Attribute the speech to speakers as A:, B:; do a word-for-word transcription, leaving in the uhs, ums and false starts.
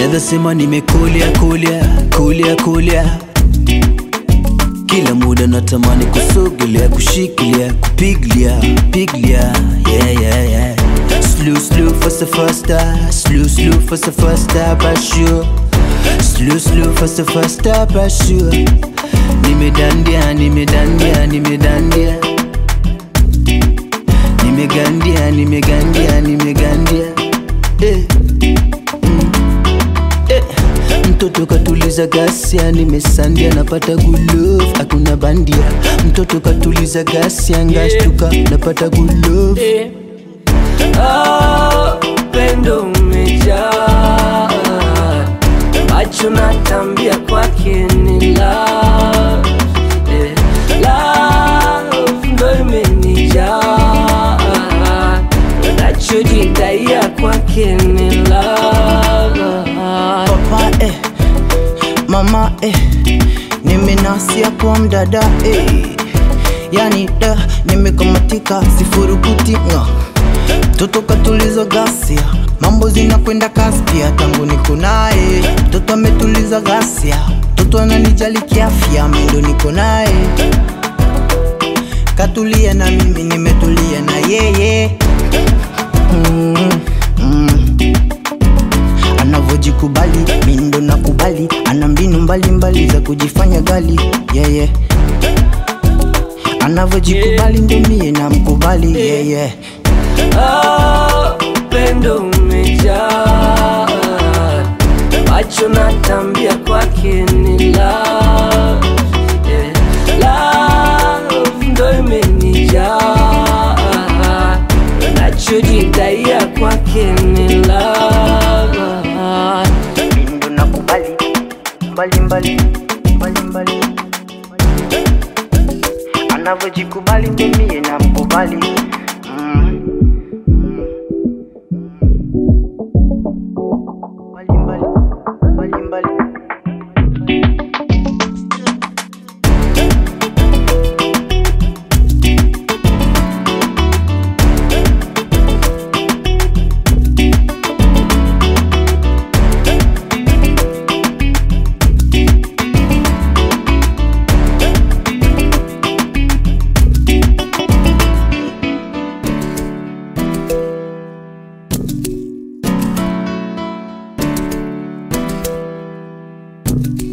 A: Naeza sema nimekulia kulia kulia kulia. Kila muda natamani kusogelea, kushikilia, kupiglia, piglia. Yeah yeah yeah. Slow slow faster faster, slow slow faster faster, but sure. Slow slow faster faster, but sure. Nimedandia, nimedandia, nimedandia. Nimegandia, nimegandia, nimegandia. Eh. Mm. Eh. Mtoto katuliza gasia, nimesandia napata good love, hakuna bandia. Mtoto katuliza gasia, ngashtuka napata good love.
B: Eh. Oh, pendo umejaa, macho natambia kwake ni love. Eh. Love ndo imenijaa, nachojidai kwake ni love.
C: Papa eh, mama eh, nimenasia kwa mdada eh. Yani da, nimekamatika sifurukuti nga. Toto katuliza gasia, mambo zinakwenda kasi pia tangu niko naye. Toto ametuliza gasia, toto ananijali kiafya, mimi ndo niko naye. Katulia na mimi nimetulia na yeye. mm, mm. Anavojikubali, mimi ndo nakubali. Ana mbinu mbali mbali za kujifanya gali. Yeah, yeah. Anavojikubali ndo mie na mkubali. Yeah, yeah.
B: Oh, pendo umejaa, macho natambia kwake ni love. Yeah. Love ndo imenijaa, nachojidai kwake ni love.
C: Mimi ndo nakubali, mbali mbali, mbali mbali. Anavojikubali ndo mie na mkubali. Mm. Mbali mbali, mbali mbali.
A: Thank you.